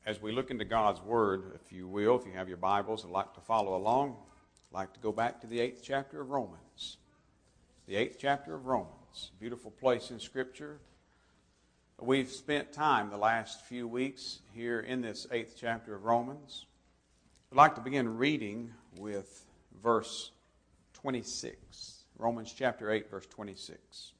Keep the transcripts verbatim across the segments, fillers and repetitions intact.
as we look into God's Word, if you will, if you have your Bibles and like to follow along, I'd like to go back to the eighth chapter of Romans. The eighth chapter of Romans, beautiful place in Scripture. We've spent time the last few weeks here in this eighth chapter of Romans. I'd like to begin reading with verse twenty-six. Romans chapter eight, verse twenty-six.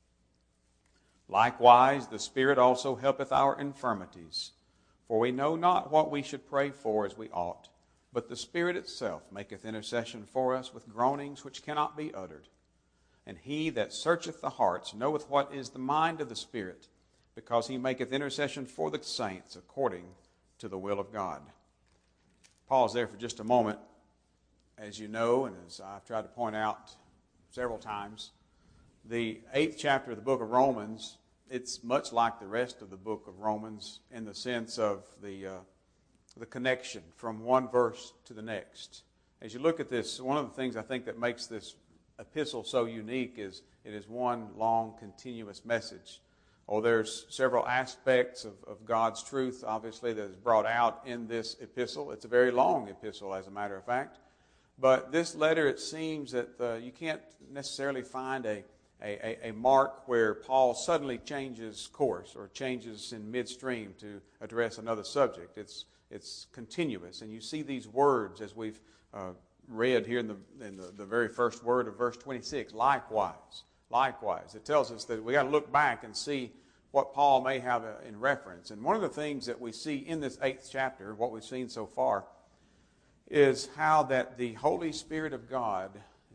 Likewise, the Spirit also helpeth our infirmities. For we know not what we should pray for as we ought, but the Spirit itself maketh intercession for us with groanings which cannot be uttered. And he that searcheth the hearts knoweth what is the mind of the Spirit, because he maketh intercession for the saints according to the will of God. Pause there for just a moment. As you know, and as I've tried to point out several times, the eighth chapter of the book of Romans, it's much like the rest of the book of Romans in the sense of the uh, the connection from one verse to the next. As you look at this, one of the things I think that makes this epistle so unique is it is one long, continuous message. Oh, there's several aspects of, of God's truth, obviously, that is brought out in this epistle. It's a very long epistle, as a matter of fact. But this letter, it seems that uh, you can't necessarily find a A, a, a mark where Paul suddenly changes course or changes in midstream to address another subject. It's it's continuous, and you see these words as we've uh, read here in the in the, the very first word of verse twenty-six. Likewise, likewise. It tells us that we got to look back and see what Paul may have in reference. And one of the things that we see in this eighth chapter, what we've seen so far, is how that the Holy Spirit of God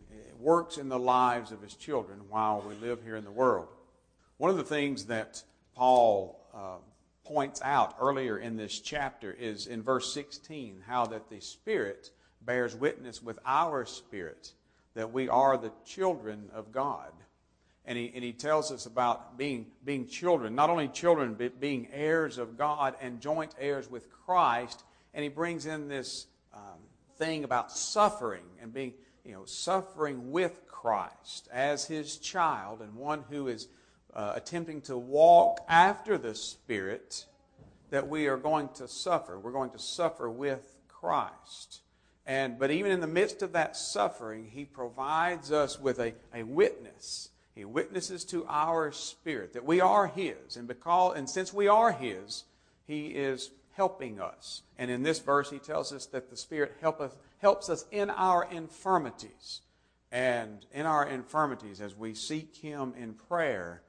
works in the lives of his children while we live here in the world. One of the things that Paul uh, points out earlier in this chapter is in verse sixteen, how that the Spirit bears witness with our spirit that we are the children of God. And he, and he tells us about being, being children, not only children, but being heirs of God and joint heirs with Christ. And he brings in this um, thing about suffering and being You know, suffering with Christ as his child and one who is uh, attempting to walk after the Spirit, that we are going to suffer. We're going to suffer with Christ. And but even in the midst of that suffering, he provides us with a, a witness. He witnesses to our spirit that we are his. And because and since we are his, he is helping us. And in this verse, he tells us that the Spirit helpeth, helps us in our infirmities. And in our infirmities, as we seek him in prayer,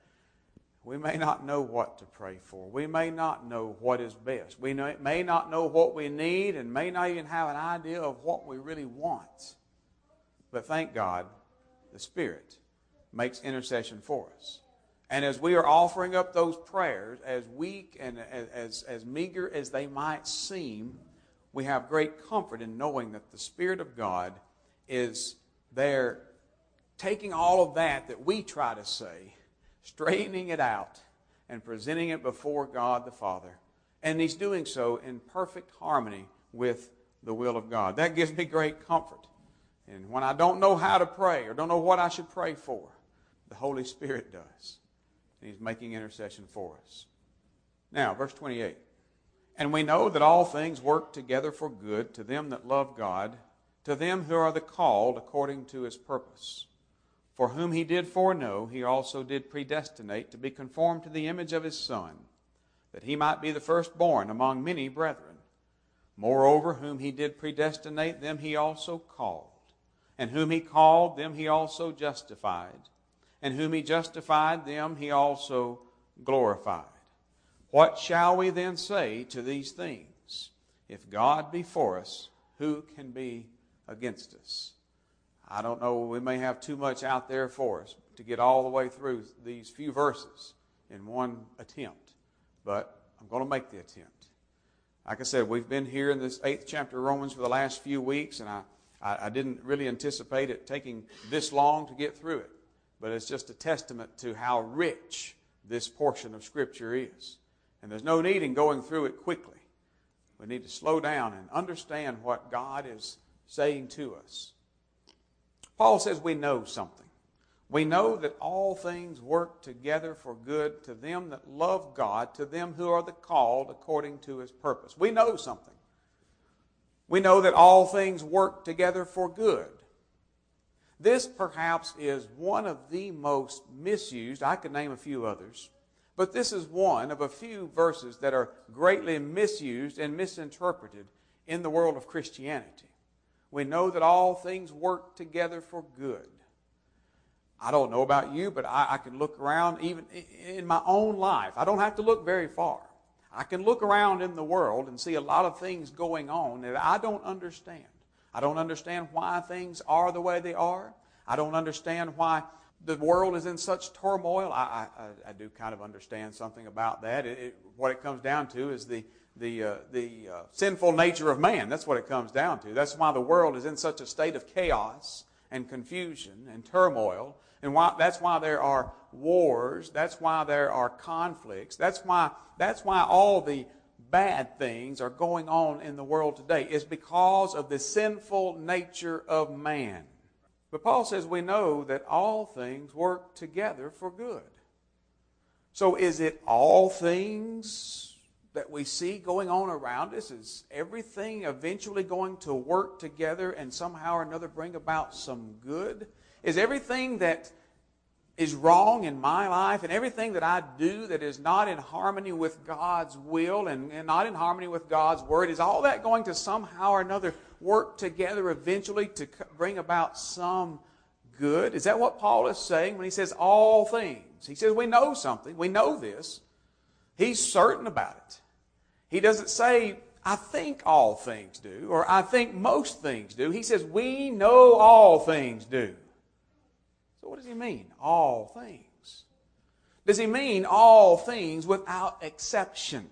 we may not know what to pray for. We may not know what is best. We may not know what we need and may not even have an idea of what we really want. But thank God, the Spirit makes intercession for us. And as we are offering up those prayers, as weak and as, as meager as they might seem, we have great comfort in knowing that the Spirit of God is there taking all of that that we try to say, straightening it out, and presenting it before God the Father. And he's doing so in perfect harmony with the will of God. That gives me great comfort. And when I don't know how to pray or don't know what I should pray for, the Holy Spirit does. And he's making intercession for us. Now, verse twenty-eight. And we know that all things work together for good to them that love God, to them who are the called according to his purpose. For whom he did foreknow, he also did predestinate to be conformed to the image of his Son, that he might be the firstborn among many brethren. Moreover, whom he did predestinate, them he also called. And whom he called, them he also justified. And whom he justified, them he also glorified. What shall we then say to these things? If God be for us, who can be against us? I don't know, we may have too much out there for us to get all the way through these few verses in one attempt. But I'm going to make the attempt. Like I said, we've been here in this eighth chapter of Romans for the last few weeks, and I, I, I didn't really anticipate it taking this long to get through it. But it's just a testament to how rich this portion of Scripture is. And there's no need in going through it quickly. We need to slow down and understand what God is saying to us. Paul says we know something. We know that all things work together for good to them that love God, to them who are the called according to His purpose. We know something. We know that all things work together for good. This perhaps is one of the most misused, I could name a few others, but this is one of a few verses that are greatly misused and misinterpreted in the world of Christianity. We know that all things work together for good. I don't know about you, but I, I can look around even in my own life. I don't have to look very far. I can look around in the world and see a lot of things going on that I don't understand. I don't understand why things are the way they are. I don't understand why the world is in such turmoil. I, I, I do kind of understand something about that. It, it, what it comes down to is the the uh, the uh, sinful nature of man. That's what it comes down to. That's why the world is in such a state of chaos and confusion and turmoil. And why, that's why there are wars. That's why there are conflicts. That's why, that's why all the bad things are going on in the world today. It's because of the sinful nature of man. But Paul says we know that all things work together for good. So is it all things that we see going on around us? Is everything eventually going to work together and somehow or another bring about some good? Is everything that is wrong in my life and everything that I do that is not in harmony with God's will and, and not in harmony with God's Word, is all that going to somehow or another work together eventually to bring about some good? Is that what Paul is saying when he says all things? He says we know something. We know this. He's certain about it. He doesn't say, I think all things do, or I think most things do. He says we know all things do. So what does he mean, all things? Does he mean all things without exception?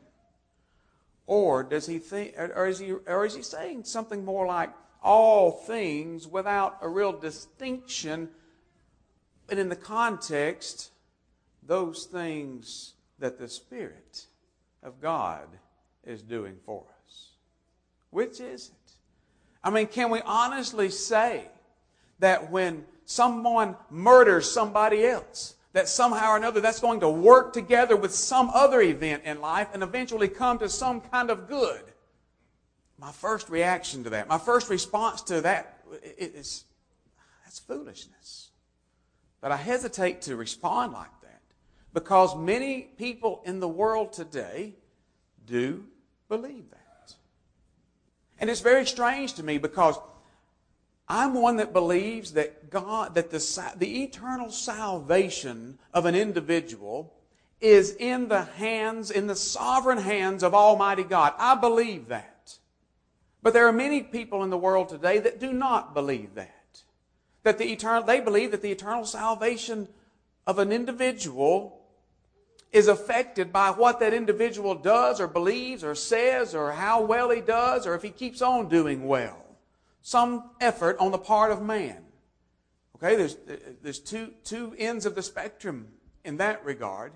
Or does he think, or is he, or is he saying something more like all things without a real distinction, but in the context, those things that the Spirit of God is doing for us? Which is it? I mean, can we honestly say that when someone murders somebody else, that somehow or another that's going to work together with some other event in life and eventually come to some kind of good? My first reaction to that, my first response to that is, that's foolishness. But I hesitate to respond like that because many people in the world today do believe that. And it's very strange to me because I'm one that believes that God, that the, the eternal salvation of an individual is in the hands, in the sovereign hands of Almighty God. I believe that. But there are many people in the world today that do not believe that. That the eternal, they believe that the eternal salvation of an individual is affected by what that individual does or believes or says or how well he does or if he keeps on doing well. Some effort on the part of man. Okay, there's, there's two, two ends of the spectrum in that regard.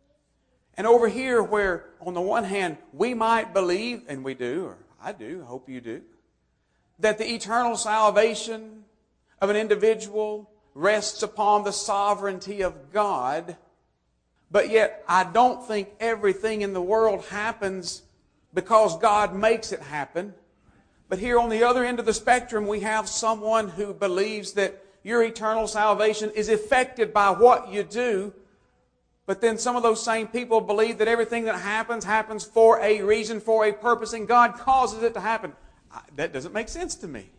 And over here where on the one hand we might believe, and we do, or I do, I hope you do, that the eternal salvation of an individual rests upon the sovereignty of God, but yet I don't think everything in the world happens because God makes it happen. But here on the other end of the spectrum, we have someone who believes that your eternal salvation is affected by what you do. But then some of those same people believe that everything that happens, happens for a reason, for a purpose, and God causes it to happen. That doesn't make sense to me.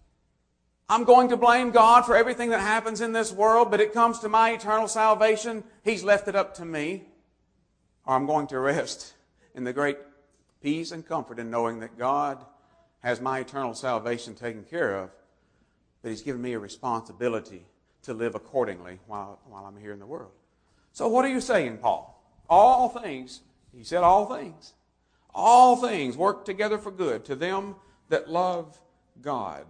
I'm going to blame God for everything that happens in this world, but it comes to my eternal salvation, He's left it up to me. Or I'm going to rest in the great peace and comfort in knowing that God has my eternal salvation taken care of, but He's given me a responsibility to live accordingly while, while I'm here in the world. So what are you saying, Paul? All things, he said all things, all things work together for good to them that love God.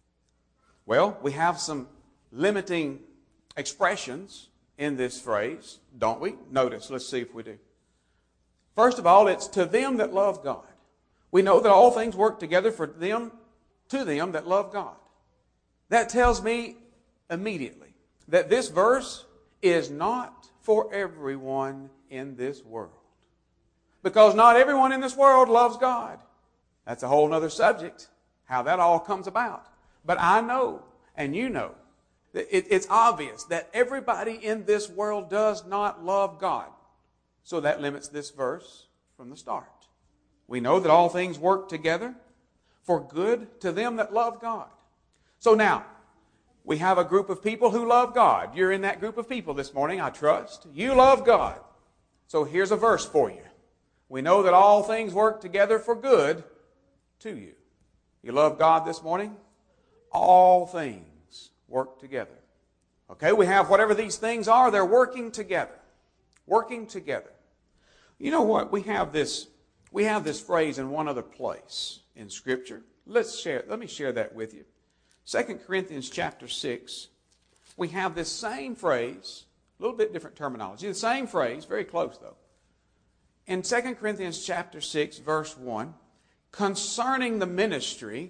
Well, we have some limiting expressions in this phrase, don't we? Notice, let's see if we do. First of all, it's to them that love God. We know that all things work together for them, to them that love God. That tells me immediately that this verse is not for everyone in this world. Because not everyone in this world loves God. That's a whole other subject, how that all comes about. But I know, and you know, that it, it's obvious that everybody in this world does not love God. So that limits this verse from the start. We know that all things work together for good to them that love God. So now, we have a group of people who love God. You're in that group of people this morning, I trust. You love God. So here's a verse for you. We know that all things work together for good to you. You love God this morning? All things work together. Okay, we have whatever these things are, they're working together. Working together. You know what? We have this, we have this phrase in one other place in Scripture. Let's share, let me share that with you. Second Corinthians chapter six, we have this same phrase, a little bit different terminology, the same phrase, very close though. In Second Corinthians chapter six, verse one, concerning the ministry,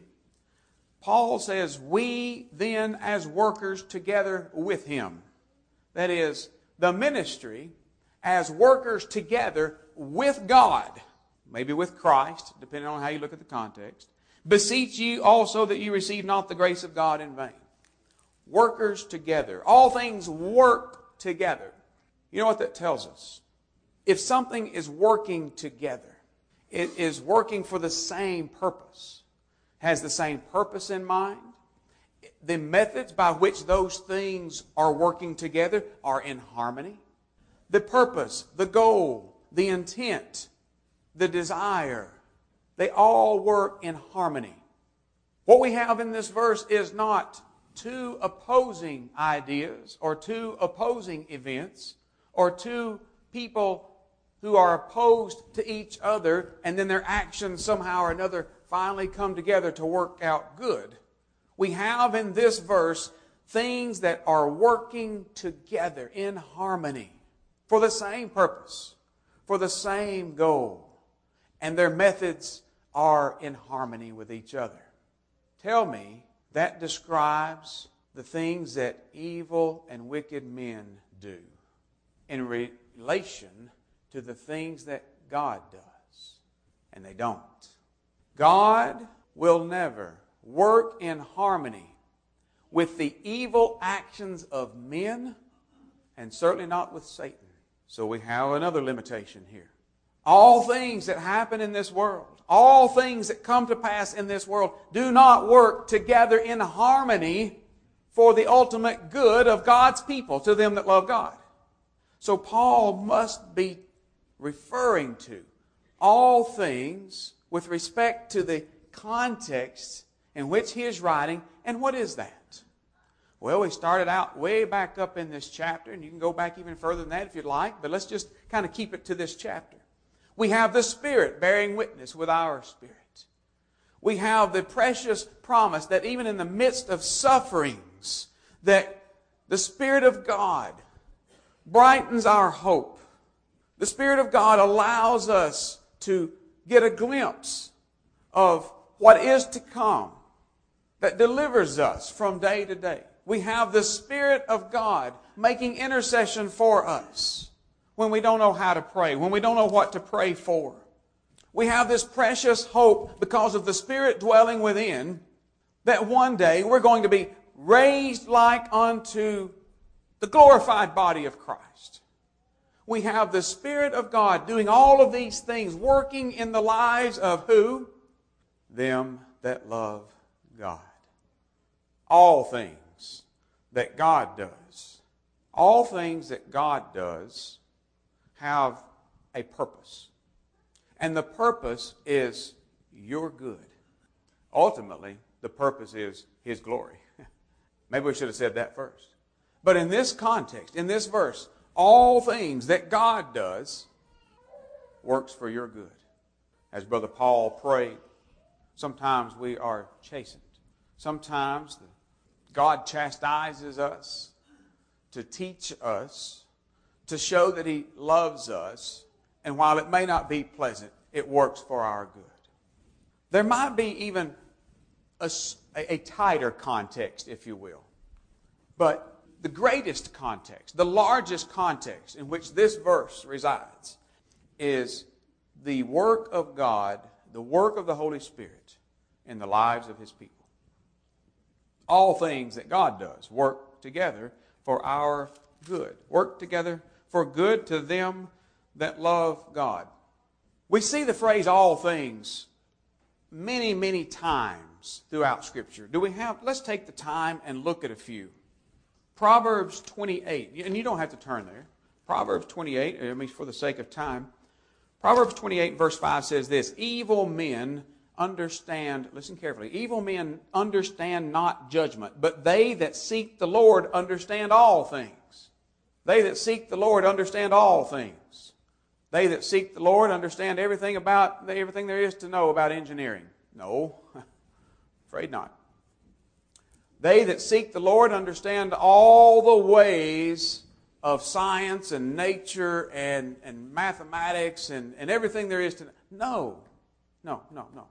Paul says, we then as workers together with him. That is, the ministry as workers together with God, maybe with Christ, depending on how you look at the context. Beseech you also that you receive not the grace of God in vain. Workers together. All things work together. You know what that tells us? If something is working together, it is working for the same purpose, has the same purpose in mind. The methods by which those things are working together are in harmony. The purpose, the goal, the intent, the desire, they all work in harmony. What we have in this verse is not two opposing ideas or two opposing events or two people who are opposed to each other and then their actions somehow or another finally come together to work out good. We have in this verse things that are working together in harmony for the same purpose, for the same goal, and their methods are in harmony with each other. Tell me, that describes the things that evil and wicked men do in relation to the things that God does. And they don't. God will never work in harmony with the evil actions of men, and certainly not with Satan. So we have another limitation here. All things that happen in this world, all things that come to pass in this world, do not work together in harmony for the ultimate good of God's people, to them that love God. So Paul must be referring to all things with respect to the context in which he is writing. And what is that? Well, we started out way back up in this chapter, and you can go back even further than that if you'd like, but let's just kind of keep it to this chapter. We have the Spirit bearing witness with our spirit. We have the precious promise that even in the midst of sufferings, that the Spirit of God brightens our hope. The Spirit of God allows us to get a glimpse of what is to come, that delivers us from day to day. We have the Spirit of God making intercession for us when we don't know how to pray, when we don't know what to pray for. We have this precious hope because of the Spirit dwelling within, that one day we're going to be raised like unto the glorified body of Christ. We have the Spirit of God doing all of these things, working in the lives of who? Them that love God. All things that God does, all things that God does have a purpose. And the purpose is your good. Ultimately, the purpose is His glory. Maybe we should have said that first. But in this context, in this verse, all things that God does works for your good. As Brother Paul prayed, sometimes we are chastened. Sometimes God chastises us to teach us, to show that He loves us, and while it may not be pleasant, it works for our good. There might be even a, a tighter context, if you will. But the greatest context, the largest context in which this verse resides is the work of God, the work of the Holy Spirit in the lives of His people. All things that God does work together for our good. Work together for good to them that love God. We see the phrase all things many, many times throughout Scripture. Do we have, let's take the time and look at a few. Proverbs twenty-eight, and you don't have to turn there. Proverbs twenty-eight, I mean for the sake of time. Proverbs twenty-eight verse five says this, evil men understand, listen carefully, evil men understand not judgment, but they that seek the Lord understand all things. They that seek the Lord understand all things. They that seek the Lord understand everything about everything there is to know about engineering. No, afraid not. They that seek the Lord understand all the ways of science and nature and, and mathematics and, and everything there is to know. No, no, no, no.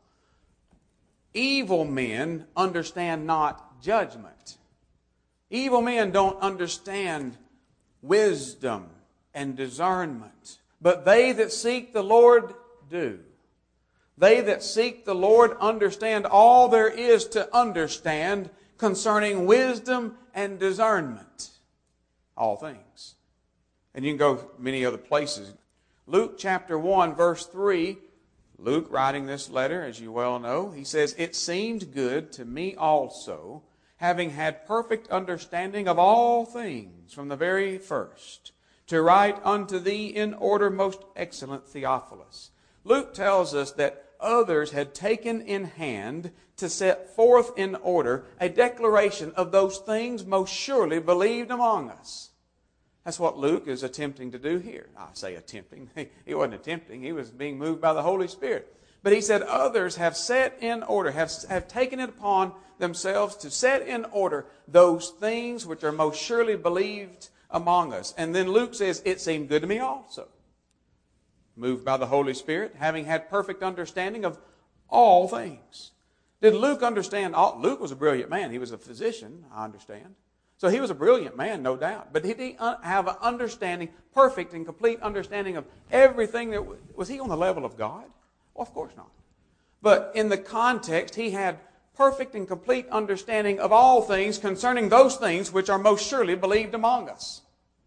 Evil men understand not judgment. Evil men don't understand wisdom and discernment. But they that seek the Lord do. They that seek the Lord understand all there is to understand concerning wisdom and discernment. All things. And you can go many other places. Luke chapter one verse three, Luke writing this letter, as you well know, he says, it seemed good to me also, having had perfect understanding of all things from the very first, to write unto thee in order, most excellent Theophilus. Luke tells us that others had taken in hand to set forth in order a declaration of those things most surely believed among us. That's what Luke is attempting to do here. I say attempting. He wasn't attempting. He was being moved by the Holy Spirit. But he said others have set in order, have, have taken it upon themselves to set in order those things which are most surely believed among us. And then Luke says, it seemed good to me also. Moved by the Holy Spirit, having had perfect understanding of all things. Did Luke understand all? Luke was a brilliant man. He was a physician, I understand. So he was a brilliant man, no doubt. But did he have an understanding, perfect and complete understanding of everything that was, was he on the level of God? Well, of course not. But in the context, he had perfect and complete understanding of all things concerning those things which are most surely believed among us.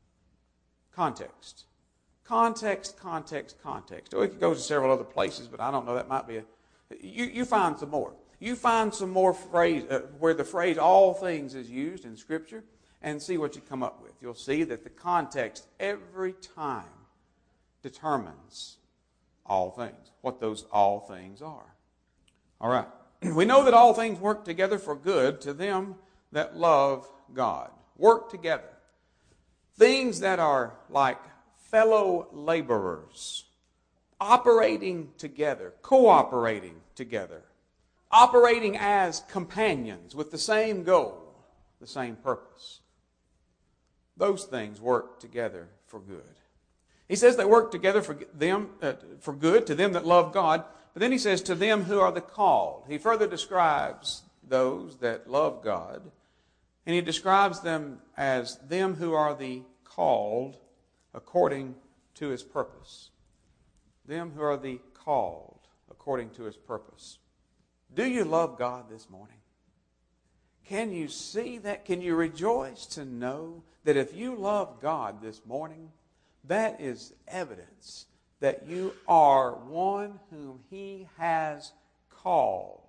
Context. Context, context, context. Oh, it could go to several other places, but I don't know. That might be a... You, you find some more. You find some more phrase uh, where the phrase all things is used in Scripture and see what you come up with. You'll see that the context every time determines all things, what those all things are. All right. We know that all things work together for good to them that love God. Work together. Things that are like fellow laborers, operating together, cooperating together, operating as companions with the same goal, the same purpose. Those things work together for good. He says they work together for them, uh, for good to them that love God, but then he says to them who are the called. He further describes those that love God, and he describes them as them who are the called according to His purpose. Them who are the called according to His purpose. Do you love God this morning? Can you see that? Can you rejoice to know that if you love God this morning, that is evidence that you are one whom He has called.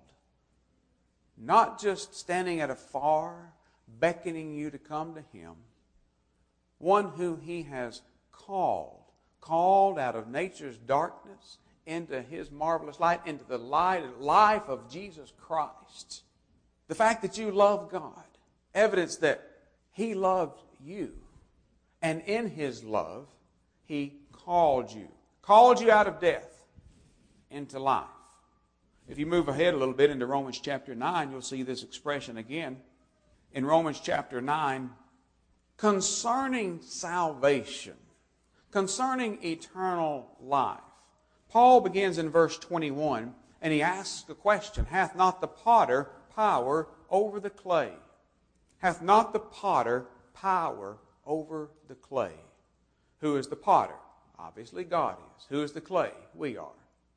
Not just standing at afar, beckoning you to come to Him. One whom He has called. Called out of nature's darkness into His marvelous light, into the light, life of Jesus Christ. The fact that you love God, evidence that He loved you. And in His love, He called you. Called you out of death into life. If you move ahead a little bit into Romans chapter nine, you'll see this expression again. In Romans chapter nine, concerning salvation, concerning eternal life. Paul begins in verse twenty-one, and he asks a question, hath not the potter power over the clay? Hath not the potter power over the clay. Who is the potter? Obviously God is. Who is the clay? We are.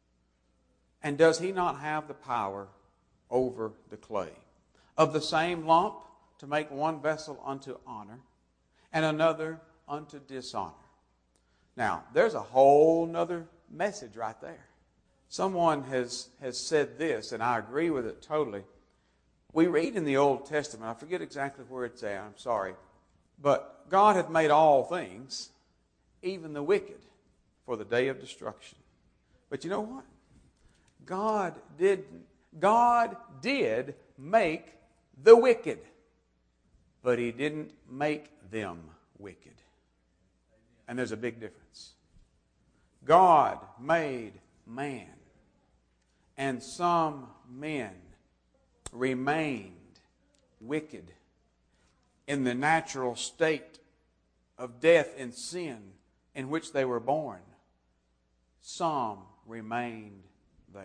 And does he not have the power over the clay? Of the same lump to make one vessel unto honor and another unto dishonor. Now, there's a whole nother message right there. Someone has, has said this, and I agree with it totally. We read in the Old Testament, I forget exactly where it's at, I'm sorry, but God hath made all things, even the wicked, for the day of destruction. But you know what? God did, God did make the wicked, but he didn't make them wicked. And there's a big difference. God made man, and some men remained wicked in the natural state of death and sin in which they were born. Some remained there.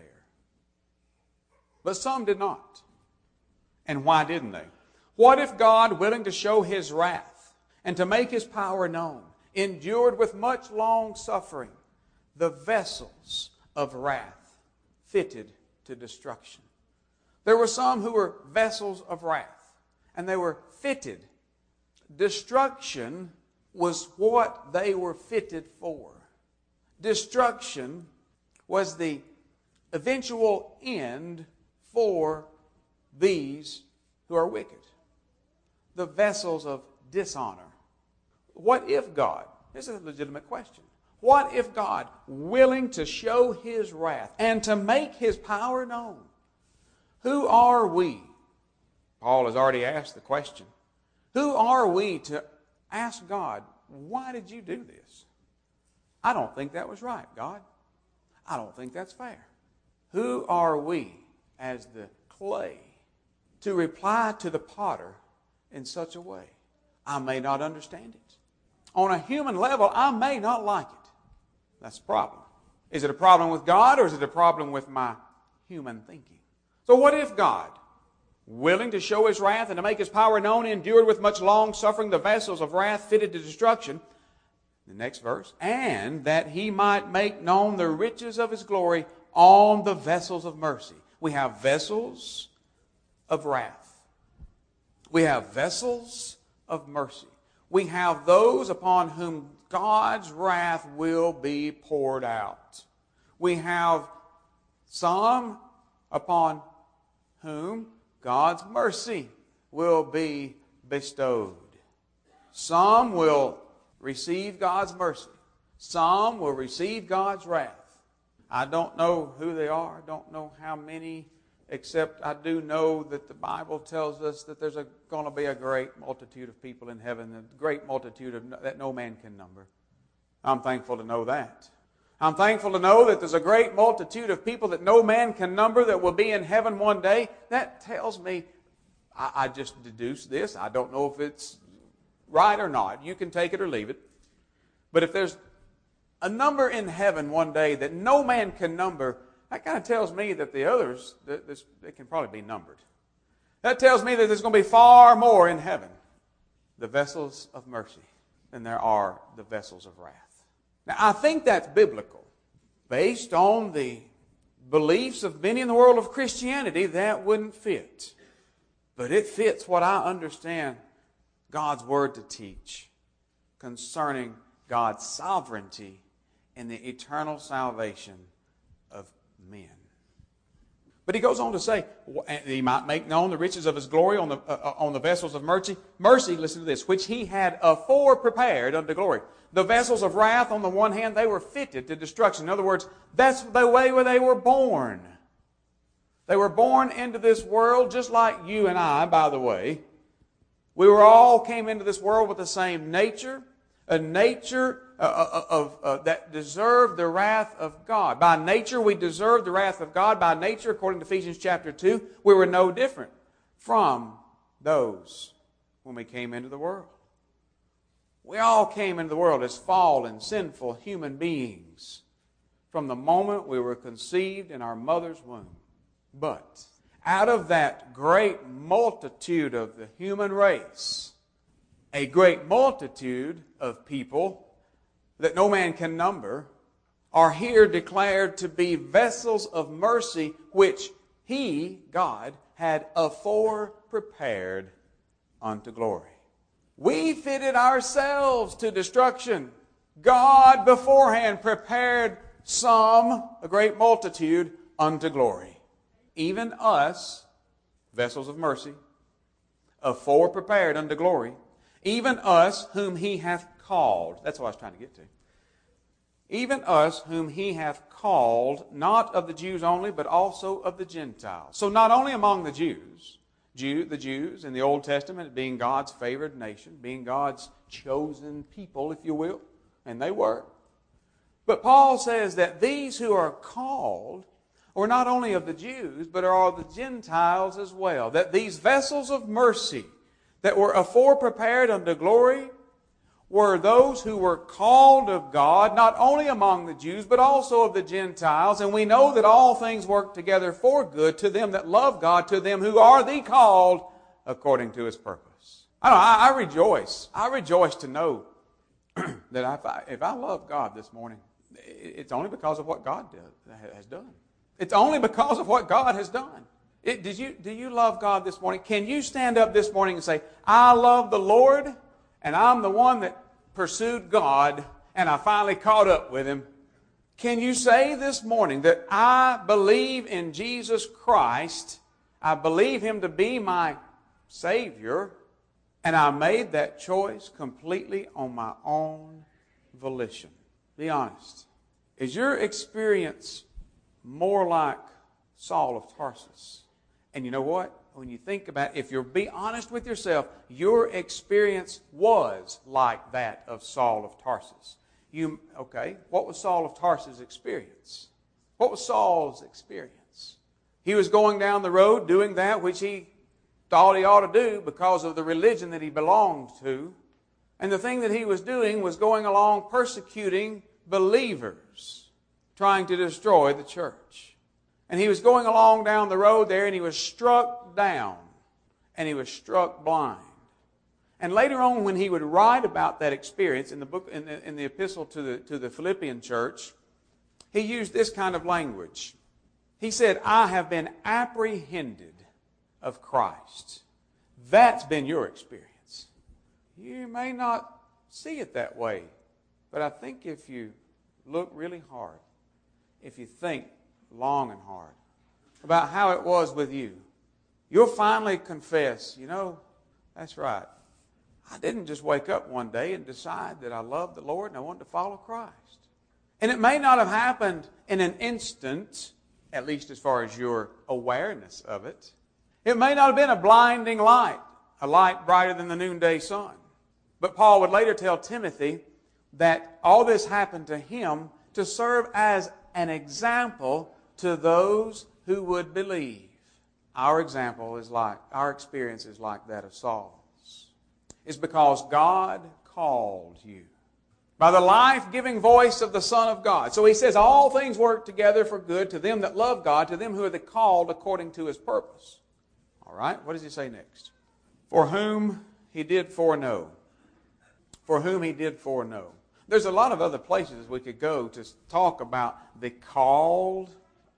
But some did not. And why didn't they? What if God, willing to show his wrath and to make his power known, endured with much long suffering the vessels of wrath fitted to destruction? There were some who were vessels of wrath, and they were fitted. Destruction was what they were fitted for. Destruction was the eventual end for these who are wicked. The vessels of dishonor. What if God, this is a legitimate question, what if God, willing to show his wrath and to make his power known, who are we? Paul has already asked the question. Who are we to ask God, why did you do this? I don't think that was right, God. I don't think that's fair. Who are we as the clay to reply to the potter in such a way? I may not understand it. On a human level, I may not like it. That's the problem. Is it a problem with God, or is it a problem with my human thinking? So what if God, willing to show his wrath and to make his power known, endured with much long suffering the vessels of wrath fitted to destruction? The next verse. And that he might make known the riches of his glory on the vessels of mercy. We have vessels of wrath. We have vessels of mercy. We have those upon whom God's wrath will be poured out. We have some upon whom God's mercy will be bestowed. Some will receive God's mercy. Some will receive God's wrath. I don't know who they are. I don't know how many, except I do know that the Bible tells us that there's going to be a great multitude of people in heaven, a great multitude of, that no man can number. I'm thankful to know that. I'm thankful to know that there's a great multitude of people that no man can number that will be in heaven one day. That tells me, I, I just deduced this. I don't know if it's right or not. You can take it or leave it. But if there's a number in heaven one day that no man can number, that kind of tells me that the others, that this, they can probably be numbered. That tells me that there's going to be far more in heaven, the vessels of mercy, than there are the vessels of wrath. Now, I think that's biblical. Based on the beliefs of many in the world of Christianity, that wouldn't fit. But it fits what I understand God's Word to teach concerning God's sovereignty in the eternal salvation of men. But he goes on to say, he might make known the riches of his glory on the, uh, on the vessels of mercy. Mercy, listen to this, which he had afore prepared unto glory. The vessels of wrath, on the one hand, they were fitted to destruction. In other words, that's the way where they were born. They were born into this world just like you and I, by the way. We were all came into this world with the same nature, a nature uh, of, uh, that deserved the wrath of God. By nature, we deserved the wrath of God. By nature, according to Ephesians chapter two, we were no different from those when we came into the world. We all came into the world as fallen, sinful human beings from the moment we were conceived in our mother's womb. But out of that great multitude of the human race, a great multitude of people that no man can number are here declared to be vessels of mercy, which He, God, had afore prepared unto glory. We fitted ourselves to destruction. God beforehand prepared some, a great multitude, unto glory. Even us, vessels of mercy, afore prepared unto glory, even us whom He hath called. That's what I was trying to get to. Even us whom He hath called, not of the Jews only, but also of the Gentiles. So not only among the Jews, Jew, the Jews in the Old Testament being God's favored nation, being God's chosen people, if you will, and they were. But Paul says that these who are called are not only of the Jews, but are of the Gentiles as well. That these vessels of mercy that were afore prepared unto glory were those who were called of God, not only among the Jews, but also of the Gentiles. And we know that all things work together for good to them that love God, to them who are the called according to His purpose. I don't know, I, I rejoice. I rejoice to know that if I, if I love God this morning, it's only because of what God did, has done. It's only because of what God has done. It, did you, do you love God this morning? Can you stand up this morning and say, I love the Lord, and I'm the one that pursued God, and I finally caught up with Him? Can you say this morning that I believe in Jesus Christ, I believe Him to be my Savior, and I made that choice completely on my own volition? Be honest. Is your experience more like Saul of Tarsus? And you know what? When you think about it, if you'll be honest with yourself, your experience was like that of Saul of Tarsus. You, okay, what was Saul of Tarsus' experience? What was Saul's experience? He was going down the road doing that which he thought he ought to do because of the religion that he belonged to. And the thing that he was doing was going along persecuting believers, trying to destroy the church. And he was going along down the road there, and he was struck down, and he was struck blind. And later on, when he would write about that experience in the book, in the, in the epistle to the to the Philippian church, he used this kind of language. He said, "I have been apprehended of Christ." That's been your experience. You may not see it that way, but I think if you look really hard, if you think long and hard about how it was with you, you'll finally confess, you know, that's right. I didn't just wake up one day and decide that I loved the Lord and I wanted to follow Christ. And it may not have happened in an instant, at least as far as your awareness of it. It may not have been a blinding light, a light brighter than the noonday sun. But Paul would later tell Timothy that all this happened to him to serve as an example to those who would believe. Our example is like, our experience is like that of Saul's. It's because God called you by the life-giving voice of the Son of God. So he says all things work together for good to them that love God, to them who are the called according to His purpose. All right, what does he say next? For whom He did foreknow. For whom He did foreknow. There's a lot of other places we could go to talk about the called.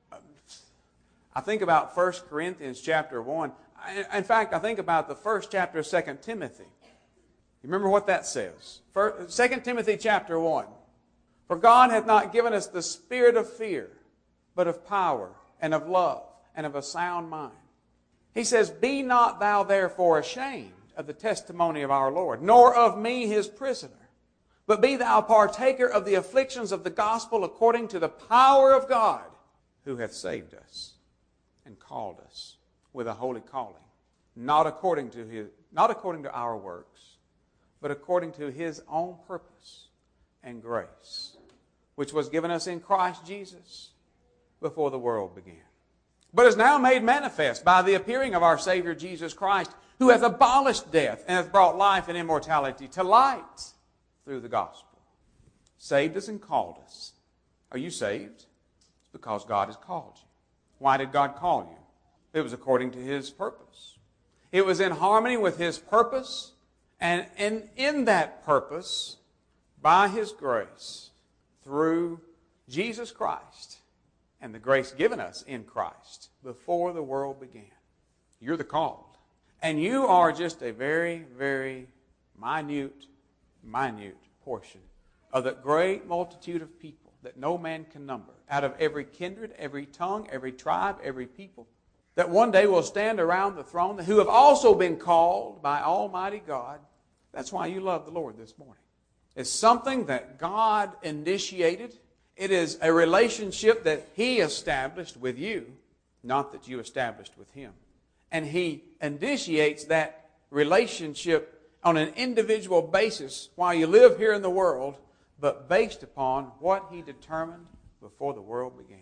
I think about First Corinthians chapter one. In fact, I think about the first chapter of Second Timothy. You remember what that says? Second Timothy chapter one. For God hath not given us the spirit of fear, but of power and of love and of a sound mind. He says, Be not thou therefore ashamed of the testimony of our Lord, nor of me His prisoner, but be thou partaker of the afflictions of the gospel according to the power of God, who hath saved us and called us with a holy calling, not according to his, not according to our works, but according to His own purpose and grace, which was given us in Christ Jesus before the world began, but is now made manifest by the appearing of our Savior Jesus Christ, who hath abolished death and hath brought life and immortality to light through the gospel. Saved us and called us. Are you saved? It's because God has called you. Why did God call you? It was according to His purpose. It was in harmony with His purpose And, and in that purpose, by His grace, through Jesus Christ, and the grace given us in Christ before the world began, you're the called. And you are just a very, very minute, minute portion of the great multitude of people that no man can number, out of every kindred, every tongue, every tribe, every people, that one day will stand around the throne, who have also been called by Almighty God. That's why you love the Lord this morning. It's something that God initiated. It is a relationship that He established with you, not that you established with Him. And He initiates that relationship on an individual basis while you live here in the world, but based upon what He determined before the world began.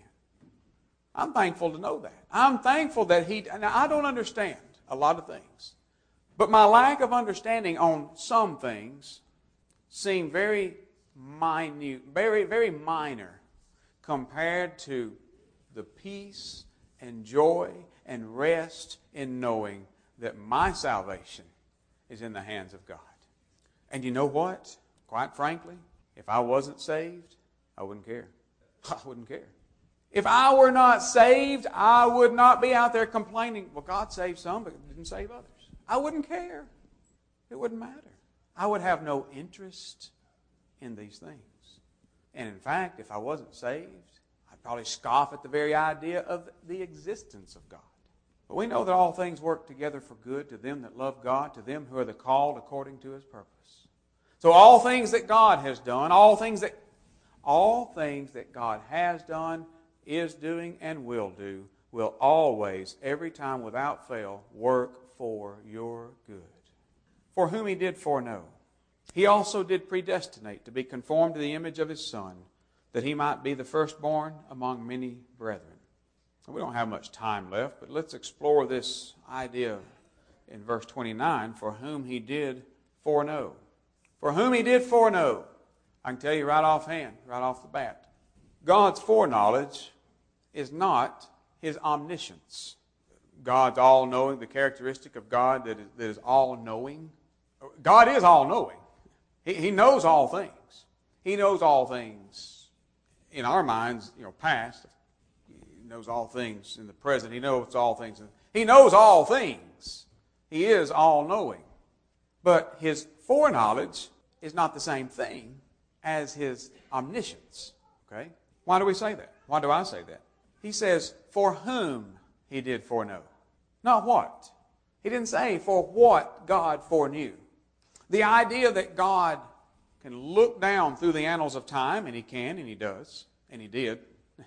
I'm thankful to know that. I'm thankful that He... Now, I don't understand a lot of things, but my lack of understanding on some things seem very minute, very, very minor compared to the peace and joy and rest in knowing that my salvation is in the hands of God. And you know what? Quite frankly, if I wasn't saved, I wouldn't care. I wouldn't care. If I were not saved, I would not be out there complaining, well, God saved some, but didn't save others. I wouldn't care. It wouldn't matter. I would have no interest in these things. And in fact, if I wasn't saved, I'd probably scoff at the very idea of the existence of God. But we know that all things work together for good to them that love God, to them who are the called according to His purpose. So all things that God has done, all things that all things that God has done, is doing, and will do, will always, every time without fail, work for your good. For whom He did foreknow, He also did predestinate to be conformed to the image of His Son, that He might be the firstborn among many brethren. We don't have much time left, but let's explore this idea in verse twenty-nine, for whom He did foreknow. For whom He did foreknow. I can tell you right offhand, right off the bat, God's foreknowledge is not His omniscience. God's all-knowing, the characteristic of God that is, that is all-knowing. God is all-knowing. He, he knows all things. He knows all things in our minds, you know, past. He knows all things in the present. He knows all things. He knows all things. He is all-knowing. But His foreknowledge is not the same thing as His omniscience. Okay? Why do we say that? Why do I say that? He says, for whom He did foreknow. Not what. He didn't say for what God foreknew. The idea that God can look down through the annals of time, and He can, and He does, and He did.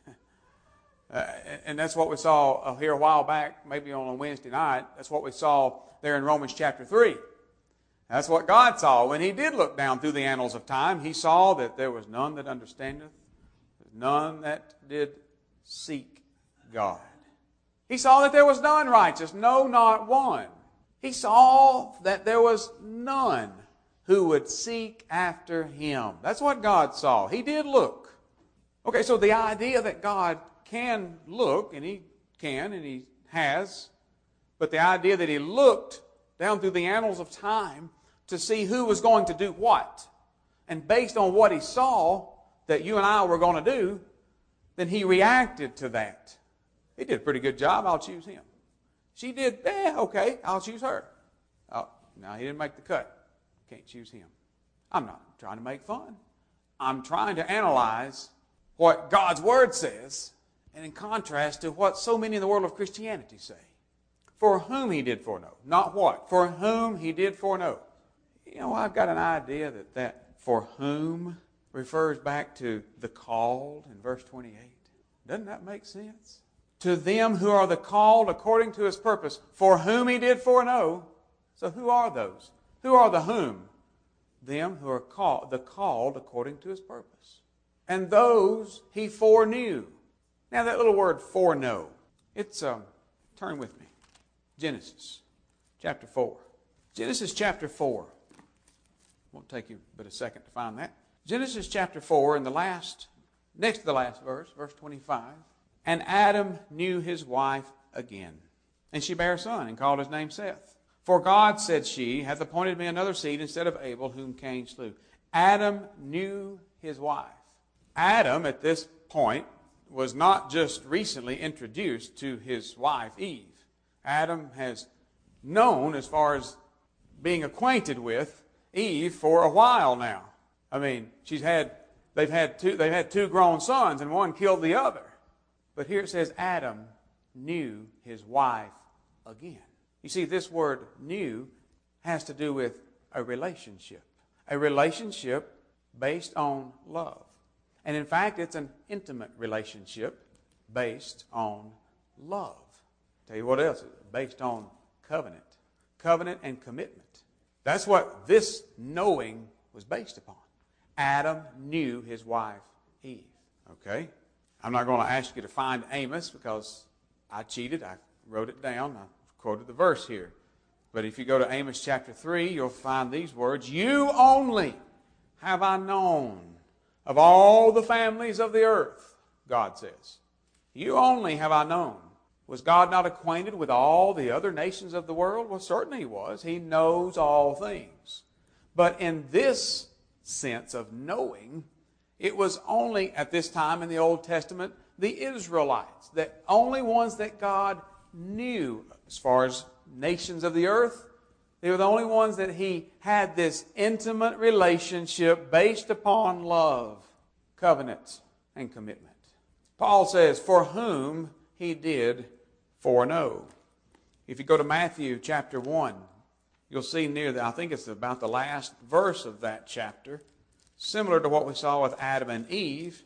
uh, and that's what we saw here a while back, maybe on a Wednesday night. That's what we saw there in Romans chapter three. That's what God saw. When He did look down through the annals of time, He saw that there was none that understandeth, none that did seek God. He saw that there was none righteous, no, not one. He saw that there was none who would seek after Him. That's what God saw. He did look. Okay, so the idea that God can look, and He can, and He has, but the idea that He looked down through the annals of time to see who was going to do what, and based on what He saw that you and I were going to do, then He reacted to that. He did a pretty good job. I'll choose him. She did, eh, okay, I'll choose her. Oh, no, he didn't make the cut. Can't choose him. I'm not trying to make fun. I'm trying to analyze what God's Word says, and in contrast to what so many in the world of Christianity say. For whom He did foreknow. Not what. For whom He did foreknow. You know, I've got an idea that that for whom refers back to the called in verse twenty-eight. Doesn't that make sense? To them who are the called according to His purpose, for whom He did foreknow. So who are those? Who are the whom? Them who are called, the called according to His purpose. And those He foreknew. Now that little word foreknow, it's, um, turn with me. Genesis chapter four. Genesis chapter four. Won't take you but a second to find that. Genesis chapter four, in the last, next to the last verse, verse twenty-five. And Adam knew his wife again. And she bare a son and called his name Seth. For God, said she, hath appointed me another seed instead of Abel, whom Cain slew. Adam knew his wife. Adam, at this point, was not just recently introduced to his wife, Eve. Adam has known, as far as being acquainted with Eve, for a while now. I mean, she's had, they've had two, they've had two grown sons, and one killed the other. But here it says Adam knew his wife again. You see, this word knew has to do with a relationship. A relationship based on love. And in fact, it's an intimate relationship based on love. Tell you what else, based on covenant. Covenant and commitment. That's what this knowing was based upon. Adam knew his wife Eve. Okay? I'm not going to ask you to find Amos because I cheated. I wrote it down. I quoted the verse here. But if you go to Amos chapter three, you'll find these words. You only have I known of all the families of the earth, God says. You only have I known. Was God not acquainted with all the other nations of the world? Well, certainly He was. He knows all things. But in this sense of knowing, it was only at this time in the Old Testament the Israelites, the only ones that God knew as far as nations of the earth. They were the only ones that He had this intimate relationship based upon love, covenant, and commitment. Paul says, for whom He did foreknow. If you go to Matthew chapter one, you'll see near the, I think it's about the last verse of that chapter, similar to what we saw with Adam and Eve.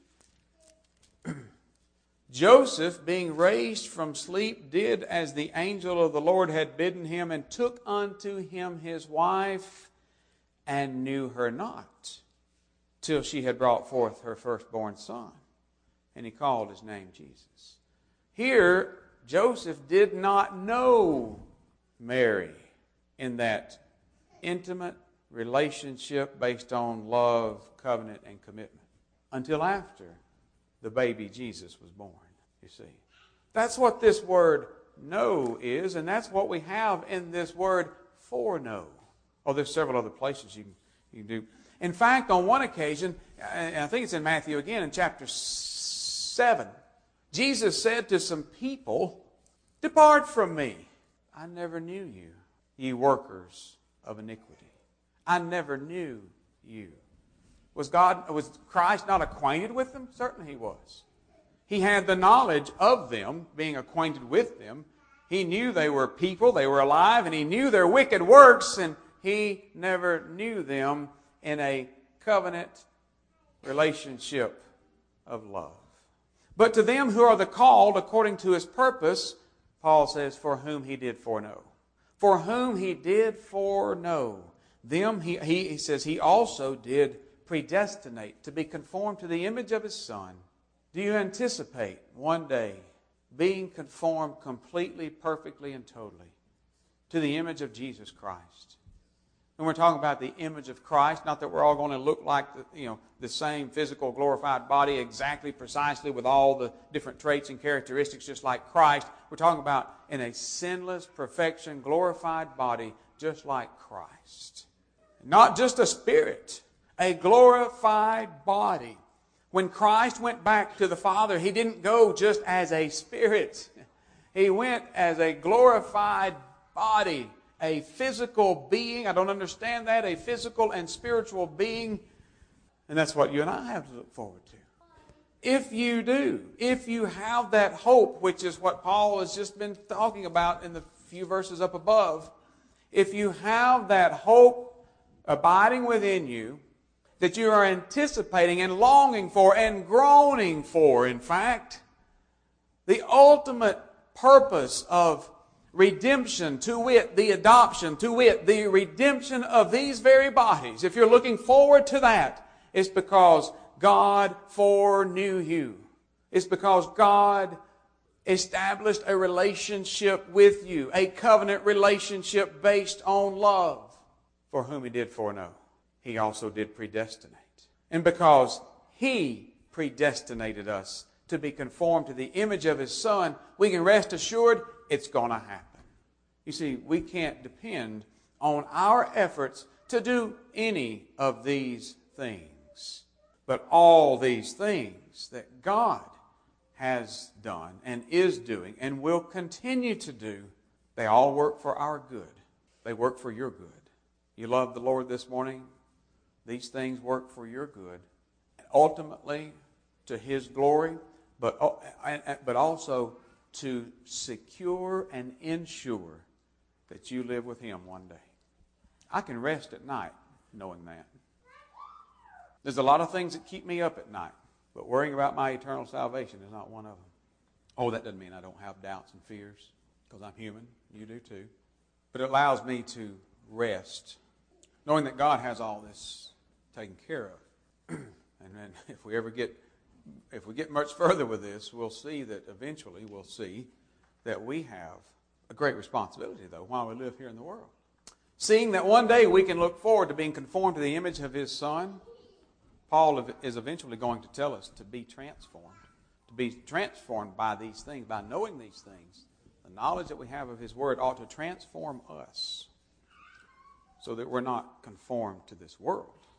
Joseph, being raised from sleep, did as the angel of the Lord had bidden him, and took unto him his wife, and knew her not, till she had brought forth her firstborn son. And he called his name Jesus. Here, Joseph did not know Mary in that intimate relationship based on love, covenant, and commitment until after the baby Jesus was born, you see. That's what this word know is, and that's what we have in this word foreknow. Oh, there's several other places you can, you can do. In fact, on one occasion, and I think it's in Matthew again, in chapter seven, Jesus said to some people, depart from me. I never knew you, ye workers of iniquity. I never knew you. Was God, was Christ not acquainted with them? Certainly He was. He had the knowledge of them, being acquainted with them. He knew they were people, they were alive, and He knew their wicked works, and He never knew them in a covenant relationship of love. But to them who are the called according to His purpose, Paul says, for whom He did foreknow. For whom He did foreknow. Them, he, he, he says, He also did predestinate to be conformed to the image of His Son. Do you anticipate one day being conformed completely, perfectly, and totally to the image of Jesus Christ? And we're talking about the image of Christ, not that we're all going to look like the, you know, the same physical glorified body exactly, precisely, with all the different traits and characteristics just like Christ. We're talking about in a sinless perfection, glorified body just like Christ. Not just a spirit, a glorified body. When Christ went back to the Father, He didn't go just as a spirit. He went as a glorified body. A physical being. I don't understand that. A physical and spiritual being. And that's what you and I have to look forward to. If you do, if you have that hope, which is what Paul has just been talking about in the few verses up above, if you have that hope abiding within you, that you are anticipating and longing for and groaning for, in fact, the ultimate purpose of redemption, to wit, the adoption, to wit, the redemption of these very bodies. If you're looking forward to that, it's because God foreknew you. It's because God established a relationship with you, a covenant relationship based on love, for whom He did foreknow. He also did predestinate. And because He predestinated us to be conformed to the image of His Son, we can rest assured it's going to happen. You see, we can't depend on our efforts to do any of these things. But all these things that God has done and is doing and will continue to do, they all work for our good. They work for your good. You love the Lord this morning? These things work for your good. Ultimately, to His glory, but, but also to secure and ensure that you live with Him one day. I can rest at night knowing that. There's a lot of things that keep me up at night, but worrying about my eternal salvation is not one of them. Oh, that doesn't mean I don't have doubts and fears, because I'm human. You do too. But it allows me to rest, knowing that God has all this taken care of. And then if we ever get, if we get much further with this, we'll see that eventually we'll see that we have a great responsibility, though, while we live here in the world. Seeing that one day we can look forward to being conformed to the image of His Son, Paul is eventually going to tell us to be transformed. To be transformed by these things, by knowing these things. The knowledge that we have of His Word ought to transform us so that we're not conformed to this world,